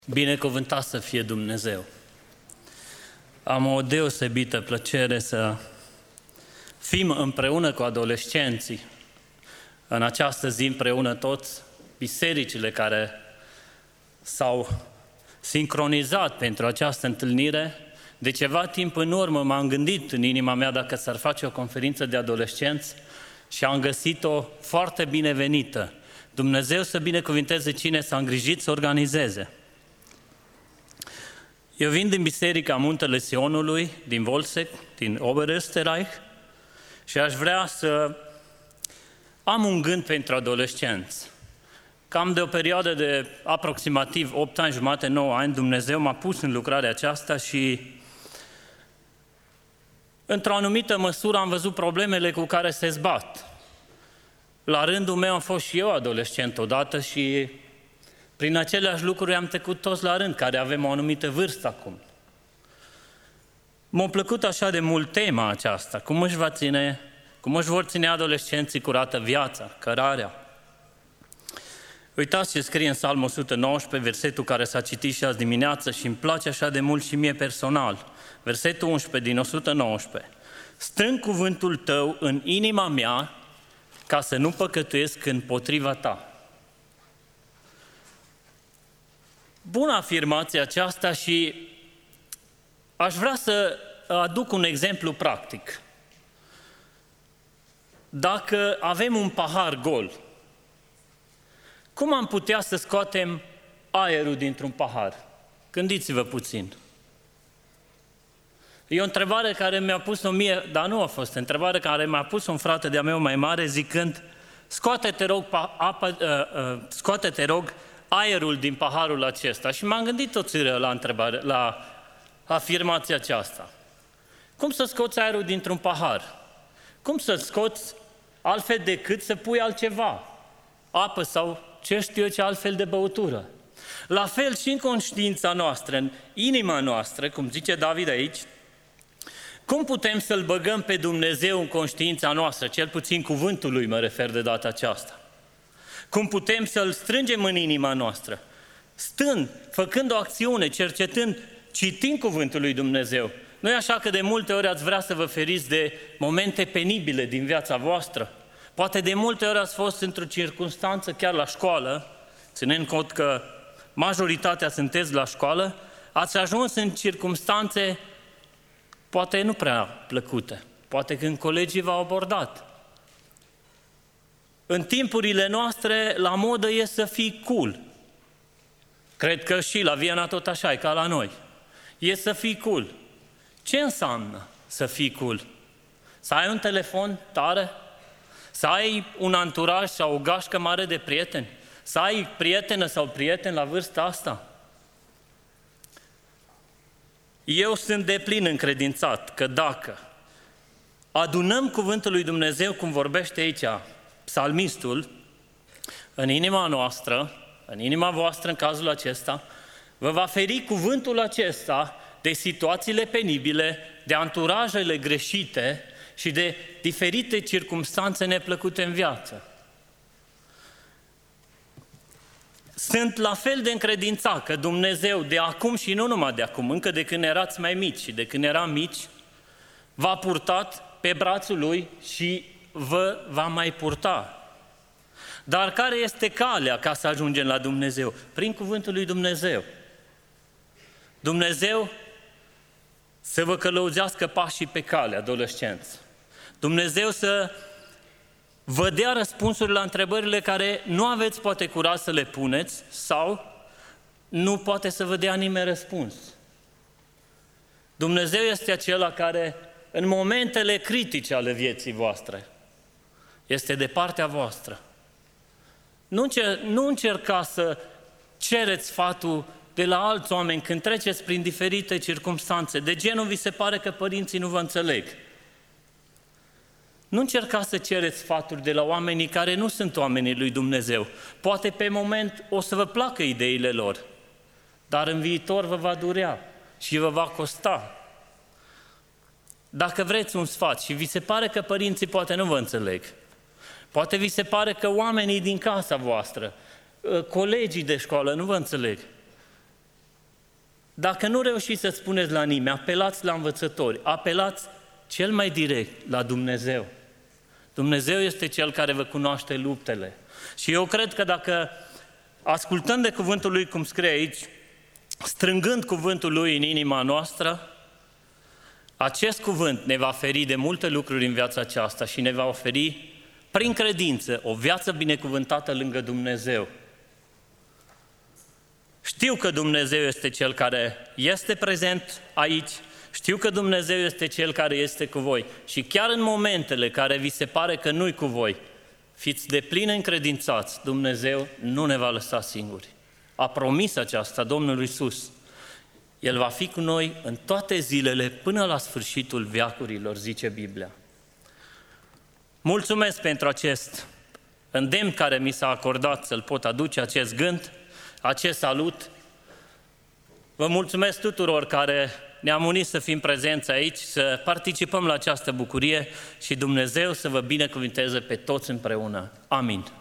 Binecuvântat să fie Dumnezeu! Am o deosebită plăcere să fim împreună cu adolescenții în această zi, împreună toți bisericile care s-au sincronizat pentru această întâlnire. De ceva timp în urmă m-am gândit în inima mea dacă s-ar face o conferință de adolescenți și am găsit-o foarte binevenită. Dumnezeu să binecuvinteze cine s-a îngrijit să organizeze. Eu vin din Biserica Muntele Sionului, din Wolsek, din Oberösterreich, și aș vrea să am un gând pentru adolescenți. Cam de o perioadă de aproximativ 8 ani jumate, 9 ani, Dumnezeu m-a pus în lucrarea aceasta și într-o anumită măsură am văzut problemele cu care se zbat. La rândul meu am fost și eu adolescent odată și prin aceleași lucruri am trecut toți la rând, care avem o anumită vârstă acum. M-a plăcut așa de mult tema aceasta, cum își vor ține adolescenții curată viața, cărarea. Uitați ce scrie în Psalmul 119, versetul care s-a citit și azi dimineață și îmi place așa de mult și mie personal. Versetul 11 din 119. Strâng cuvântul tău în inima mea ca să nu păcătuiesc împotriva ta. Bună afirmație aceasta și aș vrea să aduc un exemplu practic. Dacă avem un pahar gol, cum am putea să scoatem aerul dintr-un pahar? Gândiți-vă puțin. E o întrebare care mi-a pus-o mie, dar nu a fost întrebare care mi-a pus un frate de-a meu mai mare zicând: scoate-te rog aerul din paharul acesta. Și m-am gândit o țiră la afirmația aceasta. Cum să scoți aerul dintr-un pahar? Cum să scoți altfel decât să pui altceva? Apă sau ce știu eu ce altfel de băutură. La fel și în conștiința noastră, în inima noastră, cum zice David aici, cum putem să-L băgăm pe Dumnezeu în conștiința noastră, cel puțin cuvântul Lui mă refer de data aceasta? Cum putem să-L strângem în inima noastră? Stând, făcând o acțiune, cercetând, citind cuvântul lui Dumnezeu. Nu e așa că de multe ori ați vrea să vă feriți de momente penibile din viața voastră? Poate de multe ori ați fost într-o circunstanță chiar la școală, ținând cont că majoritatea sunteți la școală, ați ajuns în circunstanțe poate nu prea plăcute, poate când colegii v-au abordat. În timpurile noastre, la modă e să fii cool. Cred că și la Viena tot așa e, ca la noi. E să fii cool. Ce înseamnă să fii cool? Să ai un telefon tare? Să ai un anturaj sau o gașcă mare de prieteni? Să ai prietenă sau prieten la vârsta asta? Eu sunt deplin încredințat că dacă adunăm cuvântul lui Dumnezeu, cum vorbește aici psalmistul, în inima noastră, în inima voastră în cazul acesta, vă va feri cuvântul acesta de situațiile penibile, de anturajele greșite și de diferite circumstanțe neplăcute în viață. Sunt la fel de încredințat că Dumnezeu de acum și nu numai de acum, încă de când erați mai mici și de când eram mici, v-a purtat pe brațul Lui și vă va mai purta. Dar care este calea ca să ajungem la Dumnezeu? Prin cuvântul lui Dumnezeu. Dumnezeu să vă călăuzească pașii pe cale, adolescenți. Dumnezeu să vă dea răspunsuri la întrebările care nu aveți poate curaj să le puneți sau nu poate să vă dea nimeni răspuns. Dumnezeu este acela care în momentele critice ale vieții voastre este de partea voastră. Nu încerca să cereți sfatul de la alți oameni când treceți prin diferite circumstanțe. De genul vi se pare că părinții nu vă înțeleg. Nu încercați să cereți sfaturi de la oamenii care nu sunt oamenii lui Dumnezeu. Poate pe moment o să vă placă ideile lor, dar în viitor vă va durea și vă va costa. Dacă vreți un sfat și vi se pare că părinții poate nu vă înțeleg, poate vi se pare că oamenii din casa voastră, colegii de școală nu vă înțeleg, Dacă nu reușiți să spuneți la nimeni, apelați la învățători, apelați cel mai direct la Dumnezeu. Dumnezeu este Cel care vă cunoaște luptele. Și eu cred că dacă ascultăm de cuvântul Lui, cum scrie aici, strângând cuvântul Lui în inima noastră, acest cuvânt ne va feri de multe lucruri în viața aceasta și ne va oferi, prin credință, o viață binecuvântată lângă Dumnezeu. Știu că Dumnezeu este Cel care este prezent aici, știu că Dumnezeu este Cel care este cu voi și chiar în momentele care vi se pare că nu-i cu voi, fiți deplin încredințați, Dumnezeu nu ne va lăsa singuri. A promis aceasta Domnul Iisus. El va fi cu noi în toate zilele până la sfârșitul veacurilor, zice Biblia. Mulțumesc pentru acest îndemn care mi s-a acordat să-l pot aduce, acest gând, acest salut. Vă mulțumesc tuturor care ne-am unit să fim prezenți aici, să participăm la această bucurie și Dumnezeu să vă binecuvânteze pe toți împreună. Amin.